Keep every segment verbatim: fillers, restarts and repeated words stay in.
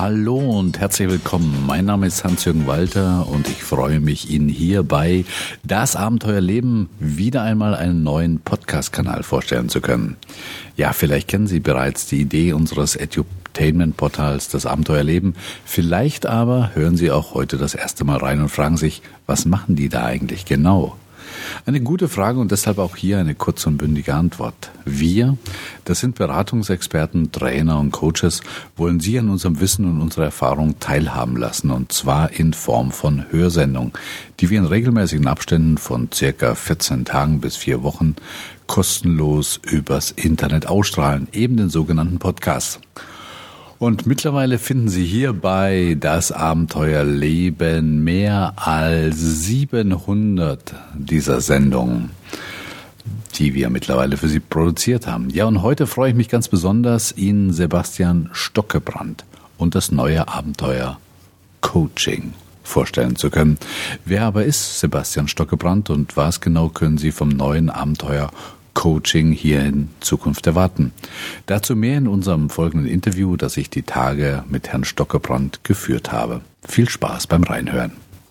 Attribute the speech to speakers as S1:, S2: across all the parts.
S1: Hallo und herzlich willkommen. Mein Name ist Hans-Jürgen Walter und ich freue mich, Ihnen hier bei Das Abenteuerleben wieder einmal einen neuen Podcast-Kanal vorstellen zu können. Ja, vielleicht kennen Sie bereits die Idee unseres Edutainment-Portals Das Abenteuerleben. Vielleicht aber hören Sie auch heute das erste Mal rein und fragen sich, was machen die da eigentlich genau? Eine gute Frage und deshalb auch hier eine kurze und bündige Antwort. Wir, das sind Beratungsexperten, Trainer und Coaches, wollen Sie an unserem Wissen und unserer Erfahrung teilhaben lassen, und zwar in Form von Hörsendungen, die wir in regelmäßigen Abständen von circa vierzehn Tagen bis vier Wochen kostenlos übers Internet ausstrahlen, eben den sogenannten Podcast. Und mittlerweile finden Sie hier bei Das Abenteuerleben mehr als siebenhundert dieser Sendungen, die wir mittlerweile für Sie produziert haben. Ja, und heute freue ich mich ganz besonders, Ihnen Sebastian Stockebrand und das neue Abenteuer Coaching vorstellen zu können. Wer aber ist Sebastian Stockebrand und was genau können Sie vom neuen Abenteuer Coaching hier in Zukunft erwarten? Dazu mehr in unserem folgenden Interview, das ich die Tage mit Herrn Stockebrand geführt habe. Viel Spaß beim Reinhören.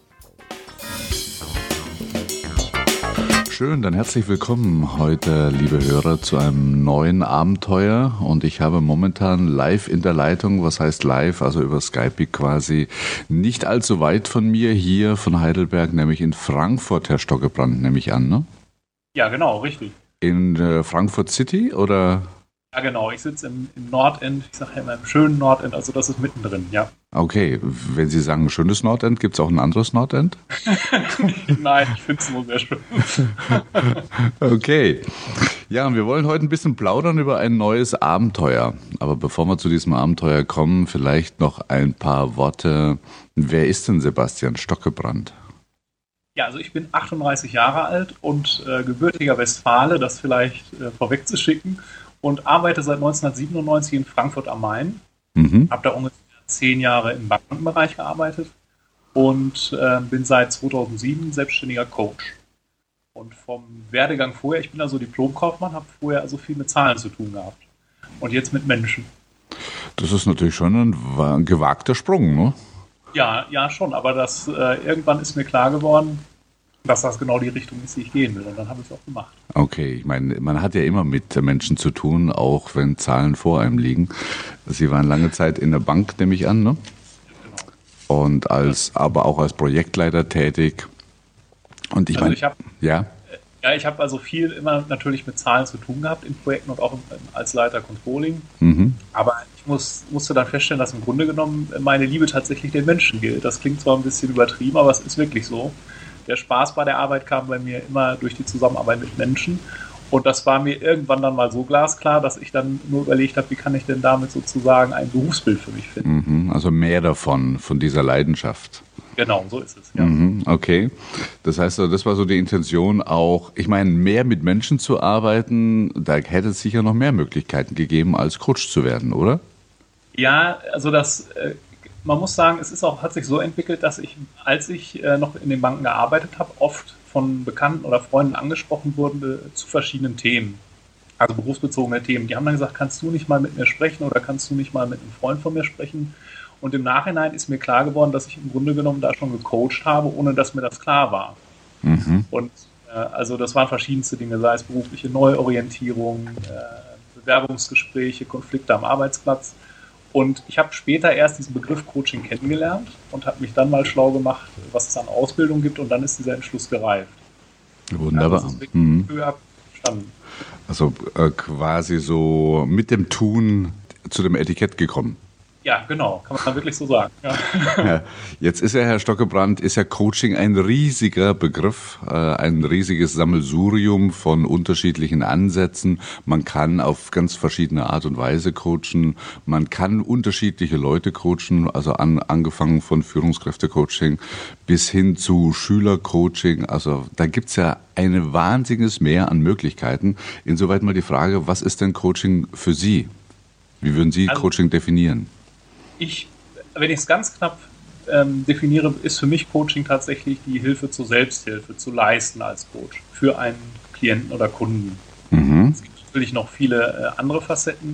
S1: Schön, dann herzlich willkommen heute, liebe Hörer, zu einem neuen Abenteuer. Und ich habe momentan live in der Leitung, was heißt live, also über Skype quasi, nicht allzu weit von mir hier von Heidelberg, nämlich in Frankfurt, Herr Stockebrand, nehme ich an, ne?
S2: Ja, genau, richtig.
S1: In äh, Frankfurt City, oder?
S2: Ja, genau. Ich sitze im, im Nordend. Ich sage ja immer im schönen Nordend, also das ist mittendrin, ja.
S1: Okay, wenn Sie sagen schönes Nordend, gibt es auch ein anderes Nordend?
S2: Nein, ich finde es nur sehr schön.
S1: Okay. Ja, und wir wollen heute ein bisschen plaudern über ein neues Abenteuer. Aber bevor wir zu diesem Abenteuer kommen, vielleicht noch ein paar Worte. Wer ist denn Sebastian Stockebrand?
S2: Ja, also ich bin achtunddreißig Jahre alt und äh, gebürtiger Westfale, das vielleicht äh, vorwegzuschicken, und arbeite seit neunzehnhundertsiebenundneunzig in Frankfurt am Main. Mhm. Habe da ungefähr zehn Jahre im Bankenbereich gearbeitet und äh, bin seit zweitausendsieben selbstständiger Coach. Und vom Werdegang vorher, ich bin also Diplomkaufmann, habe vorher also viel mit Zahlen zu tun gehabt und jetzt mit Menschen.
S1: Das ist natürlich schon ein gewagter Sprung, ne?
S2: Ja, ja schon, aber das äh, irgendwann ist mir klar geworden, dass das genau die Richtung ist, die ich gehen will, und dann habe ich es auch gemacht. Okay,
S1: ich meine, man hat ja immer mit Menschen zu tun, auch wenn Zahlen vor einem liegen. Sie waren lange Zeit in der Bank, nehme ich an, ne? Ja, genau. Und als, aber auch als Projektleiter tätig. Und ich
S2: also
S1: meine,
S2: ich hab,
S1: ja.
S2: Ja, ich habe also viel immer natürlich mit Zahlen zu tun gehabt in Projekten und auch als Leiter Controlling.
S1: Mhm.
S2: Aber ich muss, musste dann feststellen, dass im Grunde genommen meine Liebe tatsächlich den Menschen gilt. Das klingt zwar ein bisschen übertrieben, aber es ist wirklich so. Der Spaß bei der Arbeit kam bei mir immer durch die Zusammenarbeit mit Menschen. Und das war mir irgendwann dann mal so glasklar, dass ich dann nur überlegt habe, wie kann ich denn damit sozusagen ein Berufsbild für mich finden.
S1: Mhm, also mehr davon, von dieser Leidenschaft.
S2: Genau, so ist es, ja.
S1: Mhm, okay. Das heißt, das war so die Intention auch, ich meine, mehr mit Menschen zu arbeiten, da hätte es sicher noch mehr Möglichkeiten gegeben, als Coach zu werden, oder?
S2: Ja, also das, äh, man muss sagen, es ist auch, hat sich so entwickelt, dass ich, als ich äh, noch in den Banken gearbeitet habe, oft von Bekannten oder Freunden angesprochen wurde äh, zu verschiedenen Themen, also berufsbezogene Themen. Die haben dann gesagt, kannst du nicht mal mit mir sprechen oder kannst du nicht mal mit einem Freund von mir sprechen? Und im Nachhinein ist mir klar geworden, dass ich im Grunde genommen da schon gecoacht habe, ohne dass mir das klar war.
S1: Mhm.
S2: Und äh, also das waren verschiedenste Dinge, sei es berufliche Neuorientierung, äh, Bewerbungsgespräche, Konflikte am Arbeitsplatz. Und ich habe später erst diesen Begriff Coaching kennengelernt und habe mich dann mal schlau gemacht, was es an Ausbildung gibt, und dann ist dieser Entschluss gereift.
S1: Wunderbar.
S2: Also, das ist
S1: mhm.
S2: verstanden.
S1: Also äh, quasi so mit dem Tun zu dem Etikett gekommen.
S2: Ja, genau, kann man wirklich so sagen. Ja.
S1: Ja, jetzt ist ja, Herr Stockebrand, ist ja Coaching ein riesiger Begriff, äh, ein riesiges Sammelsurium von unterschiedlichen Ansätzen. Man kann auf ganz verschiedene Art und Weise coachen. Man kann unterschiedliche Leute coachen, also an, angefangen von Führungskräftecoaching bis hin zu Schülercoaching. Also da gibt's ja ein wahnsinniges Mehr an Möglichkeiten. Insoweit mal die Frage, was ist denn Coaching für Sie? Wie würden Sie also, Coaching definieren?
S2: Ich, wenn ich es ganz knapp ähm, definiere, ist für mich Coaching tatsächlich die Hilfe zur Selbsthilfe zu leisten als Coach für einen Klienten oder Kunden.
S1: Mhm.
S2: Es gibt natürlich noch viele äh, andere Facetten,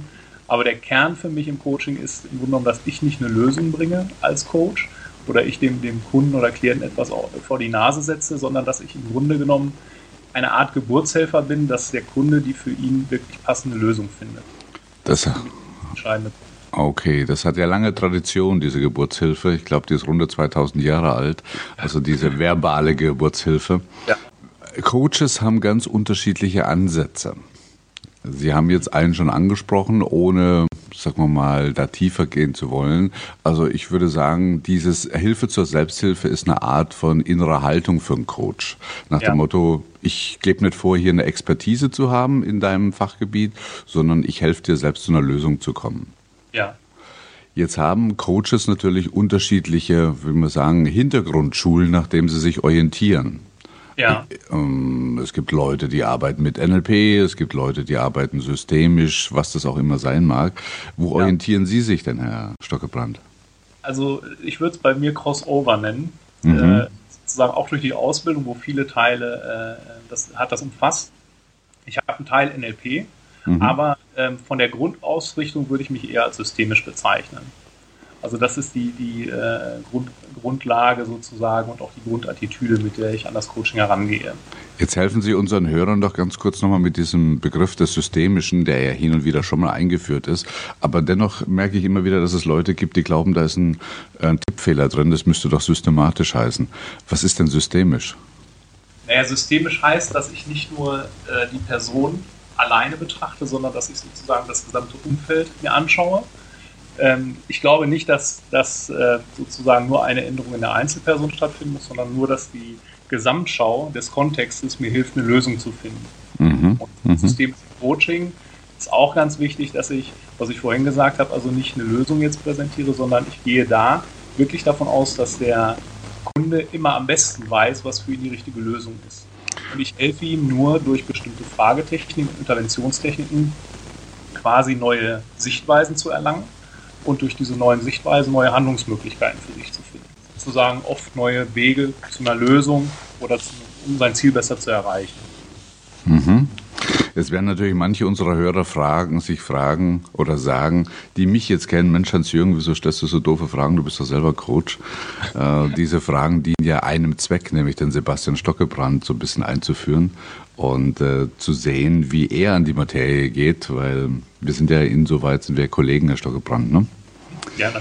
S2: Aber der Kern für mich im Coaching ist im Grunde genommen, dass ich nicht eine Lösung bringe als Coach oder ich dem, dem Kunden oder Klienten etwas vor die Nase setze, sondern dass ich im Grunde genommen eine Art Geburtshelfer bin, dass der Kunde die für ihn wirklich passende Lösung findet.
S1: Das, das ist der entscheidende Punkt. Okay, das hat ja lange Tradition, diese Geburtshilfe. Ich glaube, die ist rund zweitausend Jahre alt, also diese verbale Geburtshilfe. Ja. Coaches haben ganz unterschiedliche Ansätze. Sie haben jetzt einen schon angesprochen, ohne, sagen wir mal, da tiefer gehen zu wollen. Also ich würde sagen, dieses Hilfe zur Selbsthilfe ist eine Art von innerer Haltung für einen Coach. Nach ja. dem Motto, ich gebe nicht vor, hier eine Expertise zu haben in deinem Fachgebiet, sondern ich helfe dir selbst zu einer Lösung zu kommen.
S2: Ja.
S1: Jetzt haben Coaches natürlich unterschiedliche, wie man sagen, Hintergrundschulen, nachdem sie sich orientieren.
S2: Ja.
S1: Es gibt Leute, die arbeiten mit N L P, es gibt Leute, die arbeiten systemisch, was das auch immer sein mag. Wo ja. orientieren Sie sich denn, Herr Stockebrand?
S2: Also ich würde es bei mir Crossover nennen, mhm. äh, sozusagen auch durch die Ausbildung, wo viele Teile, äh, das hat das umfasst. Ich habe einen Teil N L P, mhm. aber ähm, von der Grundausrichtung würde ich mich eher als systemisch bezeichnen. Also das ist die, die äh, Grund, Grundlage sozusagen und auch die Grundattitüde, mit der ich an das Coaching herangehe.
S1: Jetzt helfen Sie unseren Hörern doch ganz kurz nochmal mit diesem Begriff des Systemischen, der ja hin und wieder schon mal eingeführt ist. Aber dennoch merke ich immer wieder, dass es Leute gibt, die glauben, da ist ein, ein Tippfehler drin, das müsste doch systematisch heißen. Was ist denn systemisch?
S2: Naja, systemisch heißt, dass ich nicht nur äh, die Person alleine betrachte, sondern dass ich sozusagen das gesamte Umfeld mir anschaue. Ich glaube nicht, dass, dass sozusagen nur eine Änderung in der Einzelperson stattfinden muss, sondern nur, dass die Gesamtschau des Kontextes mir hilft, eine Lösung zu finden. Mhm. Und das System Coaching ist auch ganz wichtig, dass ich, was ich vorhin gesagt habe, also nicht eine Lösung jetzt präsentiere, sondern ich gehe da wirklich davon aus, dass der Kunde immer am besten weiß, was für ihn die richtige Lösung ist. Und ich helfe ihm nur durch bestimmte Fragetechniken, Interventionstechniken quasi neue Sichtweisen zu erlangen und durch diese neuen Sichtweisen neue Handlungsmöglichkeiten für sich zu finden. Sozusagen oft neue Wege zu einer Lösung oder zu, um sein Ziel besser zu erreichen.
S1: Mhm. Es werden natürlich manche unserer Hörer fragen, sich fragen oder sagen, die mich jetzt kennen, Mensch, Hans-Jürgen, wieso stellst du so doofe Fragen, du bist doch selber Coach. Äh, diese Fragen dienen ja einem Zweck, nämlich den Sebastian Stockebrand so ein bisschen einzuführen und äh, zu sehen, wie er an die Materie geht, weil wir sind ja insoweit, sind wir Kollegen, Herr Stockebrand, ne?
S2: Gerne.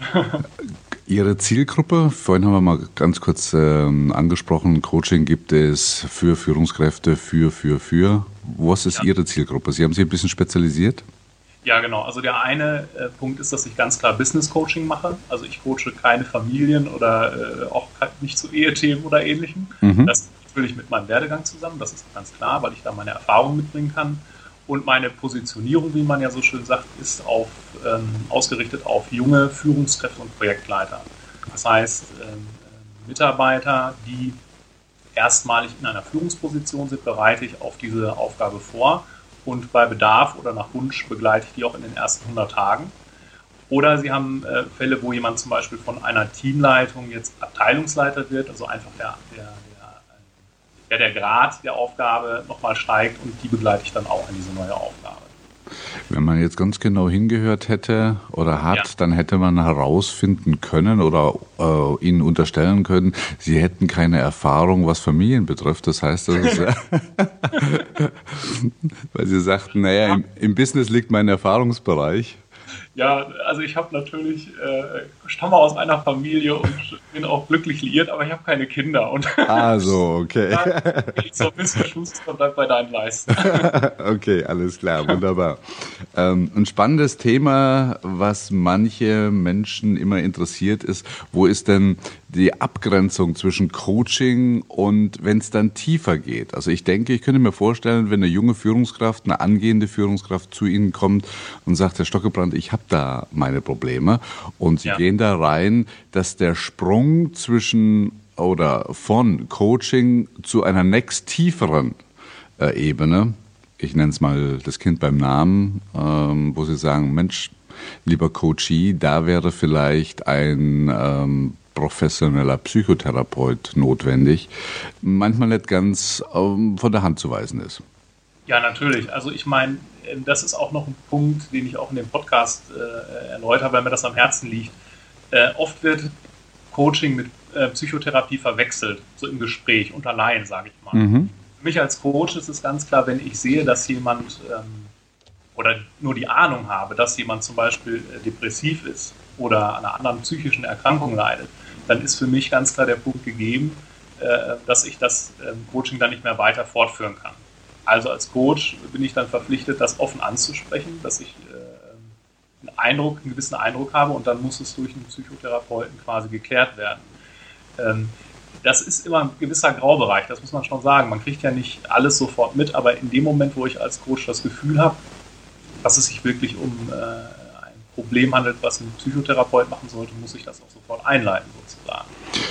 S1: Ihre Zielgruppe, vorhin haben wir mal ganz kurz ähm, angesprochen, Coaching gibt es für Führungskräfte, für, für, für. Was ist ja. Ihre Zielgruppe? Sie haben sich ein bisschen spezialisiert?
S2: Ja, genau. Also der eine äh, Punkt ist, dass ich ganz klar Business-Coaching mache. Also ich coache keine Familien oder äh, auch nicht zu Ehethemen oder Ähnlichem. Mhm. Das fühle ich mit meinem Werdegang zusammen, das ist ganz klar, weil ich da meine Erfahrung mitbringen kann. Und meine Positionierung, wie man ja so schön sagt, ist auf, ähm, ausgerichtet auf junge Führungskräfte und Projektleiter. Das heißt, ähm, Mitarbeiter, die erstmalig in einer Führungsposition sind, bereite ich auf diese Aufgabe vor und bei Bedarf oder nach Wunsch begleite ich die auch in den ersten hundert Tagen. Oder Sie haben äh, Fälle, wo jemand zum Beispiel von einer Teamleitung jetzt Abteilungsleiter wird, also einfach der, der Ja, der Grad der Aufgabe nochmal steigt und die begleite ich dann auch in diese neue Aufgabe.
S1: Wenn man jetzt ganz genau hingehört hätte oder hat, ja. dann hätte man herausfinden können oder äh, Ihnen unterstellen können, Sie hätten keine Erfahrung, was Familien betrifft. Das heißt, das ist, weil Sie sagten, naja, im, im Business liegt mein Erfahrungsbereich.
S2: Ja, also ich habe natürlich, äh, stamme aus einer Familie und bin auch glücklich liiert, aber ich habe keine Kinder. Und
S1: ah, so, okay.
S2: Ja, so ein bisschen Schuster bleibt bei deinen Leisten.
S1: Okay, alles klar, wunderbar. Ähm, ein spannendes Thema, was manche Menschen immer interessiert, ist, wo ist denn die Abgrenzung zwischen Coaching und wenn es dann tiefer geht? Also ich denke, ich könnte mir vorstellen, wenn eine junge Führungskraft, eine angehende Führungskraft zu Ihnen kommt und sagt, Herr Stockebrand, ich habe da meine Probleme und Sie ja. gehen da rein, dass der Sprung zwischen oder von Coaching zu einer nächst tieferen äh, Ebene, ich nenne es mal das Kind beim Namen, ähm, wo Sie sagen, Mensch, lieber Coachee, da wäre vielleicht ein ähm, professioneller Psychotherapeut notwendig, manchmal nicht ganz ähm, von der Hand zu weisen ist.
S2: Ja, natürlich. Also ich meine, das ist auch noch ein Punkt, den ich auch in dem Podcast äh, erläutere, weil mir das am Herzen liegt. Äh, oft wird Coaching mit äh, Psychotherapie verwechselt, so im Gespräch, unter Laien, sage ich mal. Mhm. Für mich als Coach ist es ganz klar, wenn ich sehe, dass jemand ähm, oder nur die Ahnung habe, dass jemand zum Beispiel äh, depressiv ist oder an einer anderen psychischen Erkrankung leidet, dann ist für mich ganz klar der Punkt gegeben, äh, dass ich das äh, Coaching dann nicht mehr weiter fortführen kann. Also als Coach bin ich dann verpflichtet, das offen anzusprechen, dass ich äh, einen Eindruck, einen gewissen Eindruck habe und dann muss es durch einen Psychotherapeuten quasi geklärt werden. Ähm, das ist immer ein gewisser Graubereich, das muss man schon sagen. Man kriegt ja nicht alles sofort mit, aber in dem Moment, wo ich als Coach das Gefühl habe, dass es sich wirklich um äh, ein Problem handelt, was ein Psychotherapeut machen sollte, muss ich das auch sofort einleiten sozusagen.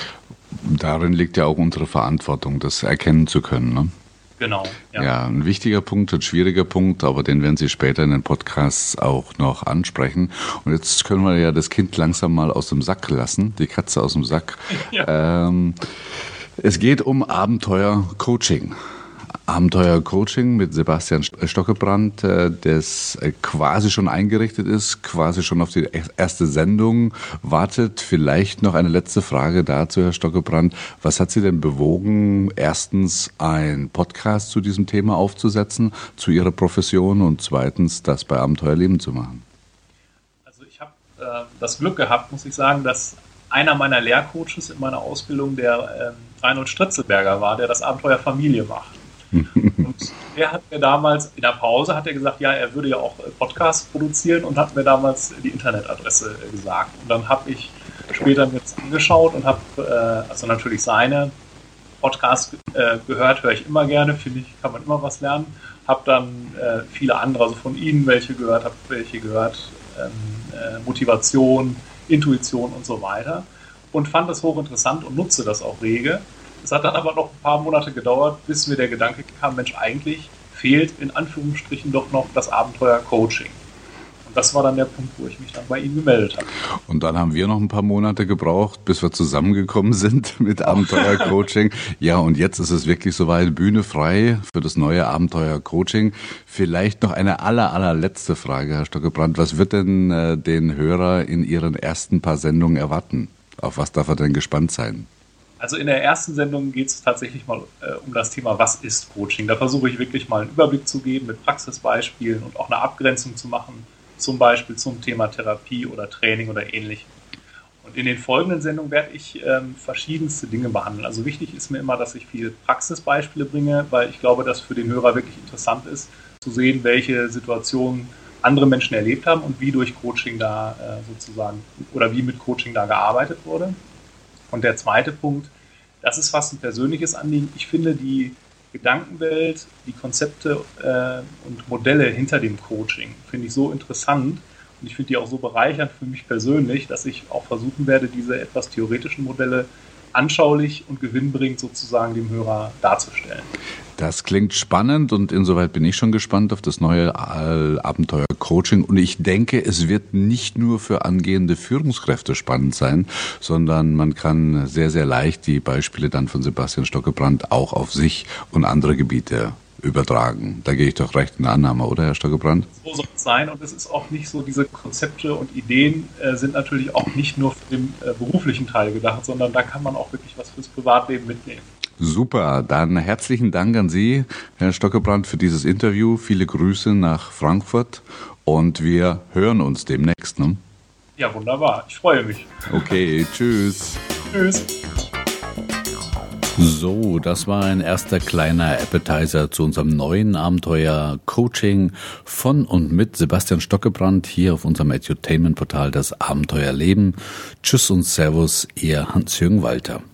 S1: Darin liegt ja auch unsere Verantwortung, das erkennen zu können, ne?
S2: Genau.
S1: Ja. ja, ein wichtiger Punkt, ein schwieriger Punkt, aber den werden Sie später in den Podcasts auch noch ansprechen. Und jetzt können wir ja das Kind langsam mal aus dem Sack lassen, die Katze aus dem Sack. Ja. Ähm, es geht um Abenteuer-Coaching. Abenteuer-Coaching mit Sebastian Stockebrand, das quasi schon eingerichtet ist, quasi schon auf die erste Sendung wartet. Vielleicht noch eine letzte Frage dazu, Herr Stockebrand. Was hat Sie denn bewogen, erstens einen Podcast zu diesem Thema aufzusetzen, zu Ihrer Profession, und zweitens das bei Abenteuerleben zu machen?
S2: Also ich habe äh, das Glück gehabt, muss ich sagen, dass einer meiner Lehrcoaches in meiner Ausbildung der äh, Reinhold Stritzelberger war, der das Abenteuer Familie macht. Und er hat mir damals, in der Pause hat er gesagt, ja, er würde ja auch Podcasts produzieren und hat mir damals die Internetadresse gesagt. Und dann habe ich später mir das angeschaut und habe äh, also natürlich seine Podcasts äh, gehört, höre ich immer gerne, finde ich, kann man immer was lernen. Habe dann äh, viele andere, also von Ihnen welche gehört, habe welche gehört, ähm, äh, Motivation, Intuition und so weiter. Und fand das hochinteressant und nutze das auch rege. Es hat dann aber noch ein paar Monate gedauert, bis mir der Gedanke kam, Mensch, eigentlich fehlt in Anführungsstrichen doch noch das Abenteuer-Coaching. Und das war dann der Punkt, wo ich mich dann bei Ihnen gemeldet habe.
S1: Und dann haben wir noch ein paar Monate gebraucht, bis wir zusammengekommen sind mit Abenteuer-Coaching. Ja, und jetzt ist es wirklich soweit, Bühne frei für das neue Abenteuer-Coaching. Vielleicht noch eine aller, allerletzte Frage, Herr Stockebrand. Was wird denn äh, den Hörer in Ihren ersten paar Sendungen erwarten? Auf was darf er denn gespannt sein?
S2: Also in der ersten Sendung geht es tatsächlich mal äh, um das Thema, was ist Coaching? Da versuche ich wirklich mal einen Überblick zu geben mit Praxisbeispielen und auch eine Abgrenzung zu machen, zum Beispiel zum Thema Therapie oder Training oder ähnlichem. Und in den folgenden Sendungen werde ich ähm, verschiedenste Dinge behandeln. Also wichtig ist mir immer, dass ich viele Praxisbeispiele bringe, weil ich glaube, dass für den Hörer wirklich interessant ist, zu sehen, welche Situationen andere Menschen erlebt haben und wie durch Coaching da äh, sozusagen oder wie mit Coaching da gearbeitet wurde. Und der zweite Punkt, das ist fast ein persönliches Anliegen. Ich finde die Gedankenwelt, die Konzepte äh, und Modelle hinter dem Coaching, finde ich so interessant und ich finde die auch so bereichernd für mich persönlich, dass ich auch versuchen werde, diese etwas theoretischen Modelle anschaulich und gewinnbringend sozusagen dem Hörer darzustellen.
S1: Das klingt spannend und insoweit bin ich schon gespannt auf das neue Abenteuer-Coaching. Und ich denke, es wird nicht nur für angehende Führungskräfte spannend sein, sondern man kann sehr, sehr leicht die Beispiele dann von Sebastian Stockebrand auch auf sich und andere Gebiete übertragen. Da gehe ich doch recht in der Annahme, oder Herr Stockebrand?
S2: So soll es sein und es ist auch nicht so, diese Konzepte und Ideen äh, sind natürlich auch nicht nur für den äh, beruflichen Teil gedacht, sondern da kann man auch wirklich was fürs Privatleben mitnehmen.
S1: Super, dann herzlichen Dank an Sie, Herr Stockebrand, für dieses Interview. Viele Grüße nach Frankfurt und wir hören uns demnächst. Ne?
S2: Ja, wunderbar. Ich freue mich.
S1: Okay, tschüss.
S2: Tschüss.
S1: So, das war ein erster kleiner Appetizer zu unserem neuen Abenteuer Coaching von und mit Sebastian Stockebrand hier auf unserem Edutainment-Portal Das Abenteuerleben. Tschüss und Servus, Ihr Hans-Jürgen Walter.